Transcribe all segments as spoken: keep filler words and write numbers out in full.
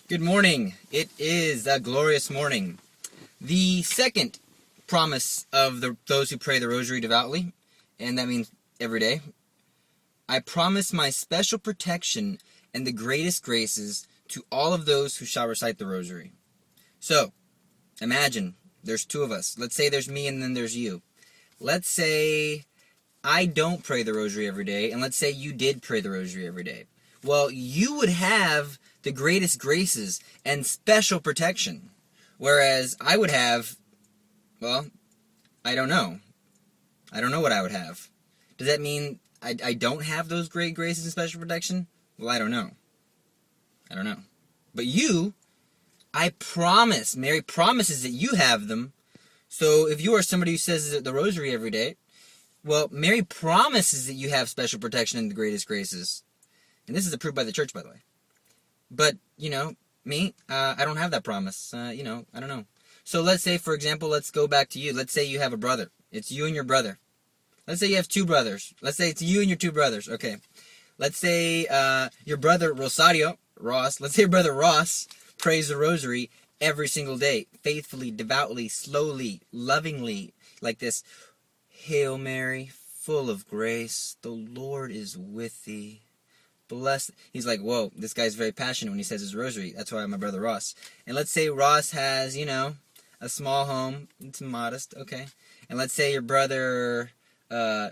Good morning. It is a glorious morning. The second promise of the, those who pray the rosary devoutly, and that means every day, I promise my special protection and the greatest graces to all of those who shall recite the rosary. So, imagine there's two of us. Let's say there's me and then there's you. Let's say I don't pray the rosary every day, and let's say you did pray the rosary every day. Well, you would have the greatest graces and special protection, whereas I would have, well, I don't know. I don't know what I would have. Does that mean I, I don't have those great graces and special protection? Well, I don't know. I don't know. But you, I promise, Mary promises that you have them. So if you are somebody who says the rosary every day, well, Mary promises that you have special protection and the greatest graces. And this is approved by the church, by the way. But, you know, me, uh, I don't have that promise. Uh, you know, I don't know. So let's say, for example, let's go back to you. Let's say you have a brother. It's you and your brother. Let's say you have two brothers. Let's say it's you and your two brothers. Okay. Let's say uh, your brother Rosario, Ross, let's say your brother Ross prays the rosary every single day, faithfully, devoutly, slowly, lovingly, like this. Hail Mary, full of grace, the Lord is with thee. Blessed. He's like, whoa, this guy's very passionate when he says his rosary. That's why I'm my brother Ross. And let's say Ross has, you know, a small home. It's modest, okay. And let's say your brother uh,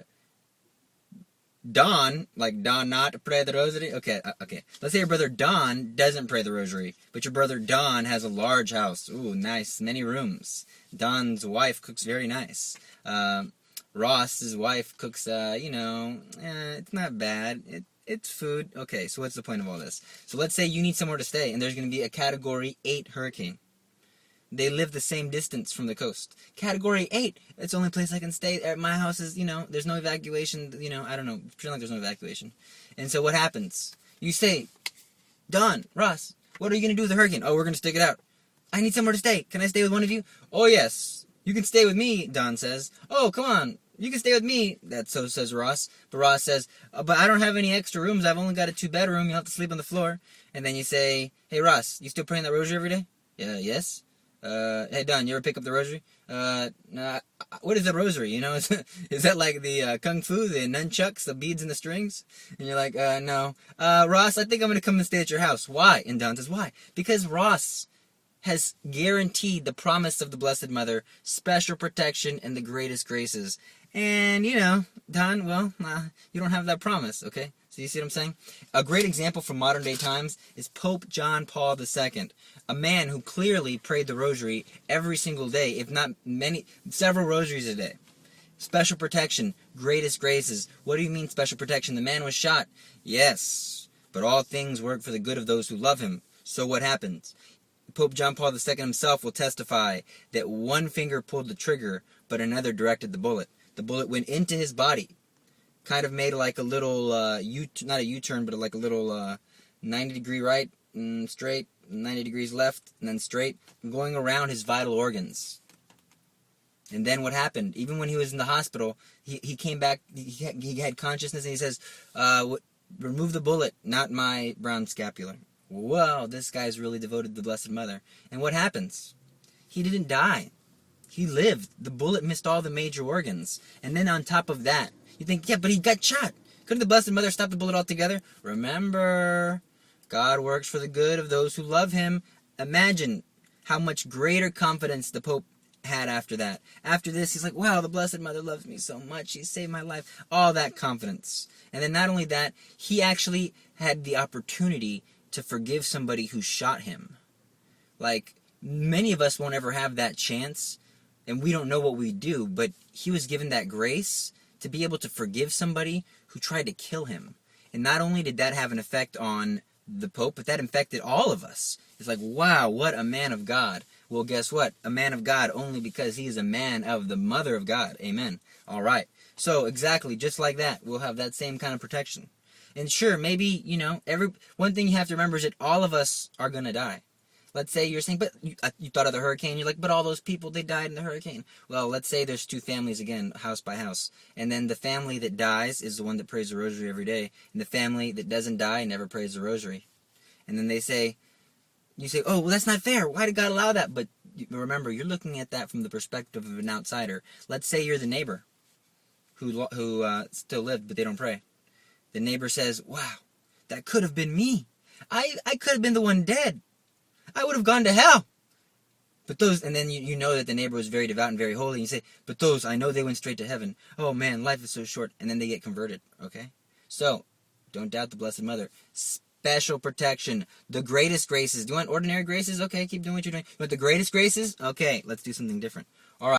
Don, like Don not pray the rosary. Okay, uh, okay. Let's say your brother Don doesn't pray the rosary, but your brother Don has a large house. Ooh, nice, many rooms. Don's wife cooks very nice. Um, Ross's wife cooks, uh, you know, eh, it's not bad. It, It's food. Okay, so what's the point of all this? So let's say you need somewhere to stay, and there's going to be a Category eight hurricane. They live the same distance from the coast. Category eight, it's the only place I can stay. At my house is, you know, there's no evacuation, you know, I don't know, pretend like there's no evacuation. And so what happens? You say, Don, Ross, what are you going to do with the hurricane? Oh, we're going to stick it out. I need somewhere to stay. Can I stay with one of you? Oh, yes. You can stay with me, Don says. Oh, come on. You can stay with me, that so says Ross. But Ross says, oh, but I don't have any extra rooms. I've only got a two-bedroom. You'll have to sleep on the floor. And then you say, hey, Ross, you still praying that rosary every day? Yeah, yes. Uh, hey, Don, you ever pick up the rosary? Uh, nah, what is the rosary? You know, is, is that like the uh, kung fu, the nunchucks, the beads and the strings? And you're like, uh, no. Uh, Ross, I think I'm going to come and stay at your house. Why? And Don says, why? Because Ross has guaranteed the promise of the Blessed Mother, special protection, and the greatest graces. And, you know, Don, well, uh, you don't have that promise, okay? So you see what I'm saying? A great example from modern day times is Pope John Paul the Second, a man who clearly prayed the rosary every single day, if not many, several rosaries a day. Special protection, greatest graces. What do you mean special protection? The man was shot. Yes, but all things work for the good of those who love him. So what happens? Pope John Paul the Second himself will testify that one finger pulled the trigger, but another directed the bullet. The bullet went into his body, kind of made like a little, uh, U, not a U-turn, but like a little uh, ninety degree right, and straight, ninety degrees left, and then straight, going around his vital organs. And then what happened? Even when he was in the hospital, he, he came back, he, he had consciousness, and he says, uh, remove the bullet, not my brown scapular. Whoa, this guy's really devoted to the Blessed Mother. And what happens? He didn't die. He lived. The bullet missed all the major organs. And then on top of that, you think, yeah, but he got shot. Couldn't the Blessed Mother stop the bullet altogether? Remember, God works for the good of those who love him. Imagine how much greater confidence the Pope had after that. After this, he's like, wow, the Blessed Mother loves me so much. She saved my life. All that confidence. And then not only that, he actually had the opportunity to forgive somebody who shot him. Like, many of us won't ever have that chance, and we don't know what we do, but he was given that grace to be able to forgive somebody who tried to kill him. And not only did that have an effect on the Pope, but that infected all of us. It's like, wow, what a man of God. Well, guess what? A man of God only because he is a man of the Mother of God. Amen. All right. So, exactly, just like that, we'll have that same kind of protection. And sure, maybe, you know, every one thing you have to remember is that all of us are going to die. Let's say you're saying, but you, uh, you thought of the hurricane. You're like, but all those people, they died in the hurricane. Well, let's say there's two families again, house by house. And then the family that dies is the one that prays the rosary every day. And the family that doesn't die never prays the rosary. And then they say, You say, oh, well, that's not fair. Why did God allow that? But remember, you're looking at that from the perspective of an outsider. Let's say you're the neighbor who who uh, still lived, but they don't pray. The neighbor says, wow, that could have been me. I, I could have been the one dead. I would have gone to hell. But those, and then you, you know that the neighbor was very devout and very holy, and you say, but those, I know they went straight to heaven. Oh man, life is so short. And then they get converted, okay? So, don't doubt the Blessed Mother. Special protection. The greatest graces. Do you want ordinary graces? Okay, keep doing what you're doing. You want the greatest graces? Okay, let's do something different. All right.